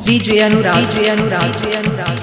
DJ Anurag, DJ Anurag, DJ Anurag.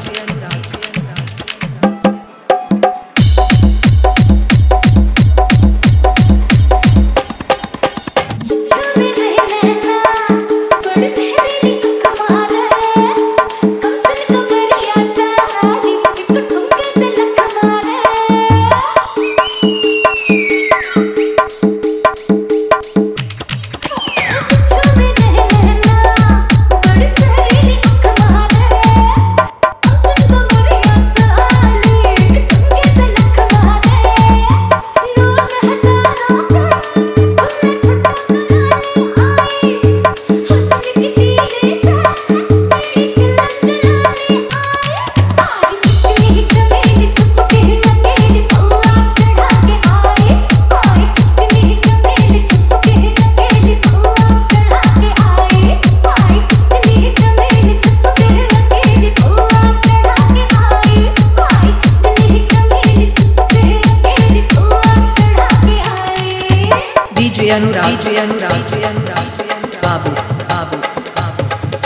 DJ Anurag, DJ Anurag, DJ Anurag, Babu, Babu, Babu.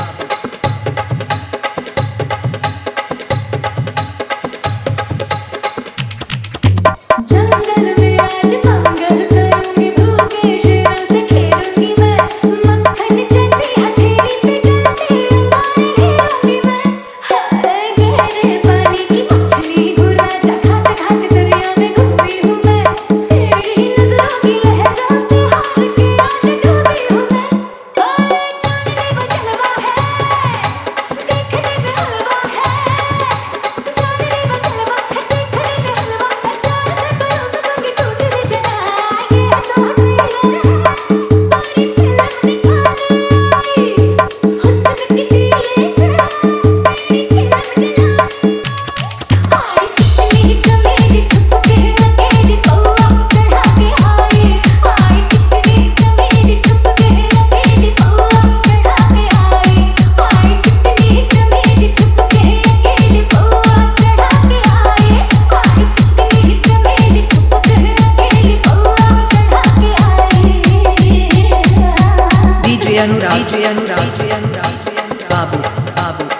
जंगल में आज मंगल करूंगी, भूखे शेरों से खेलूंगी मैं, मक्खन जैसी हथेली पे डालते अंगारे लेूंगी मैं। हाय गहरे पानी की मछली हूँ राजा, खाते खाते दरिया में घूमी हूँ मैं, तेरी नजरों की लहरों से हार के आज डूबी हूँ मैं। ओए जानने वो जलवा है, देखने में हलवा है, जानने वो जलवा है, देखने में हलवा है, प्यार से करो सकूंगी टूट भी जरा, ये तो ट्रेलर है, पूरी फिल्म दिखाने आई, हुस्न की तीली से मेरी फिल्म जलाने आई, चिकनी चमेली छुपके अकेली पौआ चढ़ा के आई, चिकनी चमेली छुपके अकेली पौआ चढ़ा के आई, चिकनी चमेली छुपके अकेली पौआ चढ़ा के आई, चिकनी चमेली छुपके अकेली पौआ चढ़ा के आई। DJ Anurag, DJ Anurag, DJ Anurag, Babu, Babu.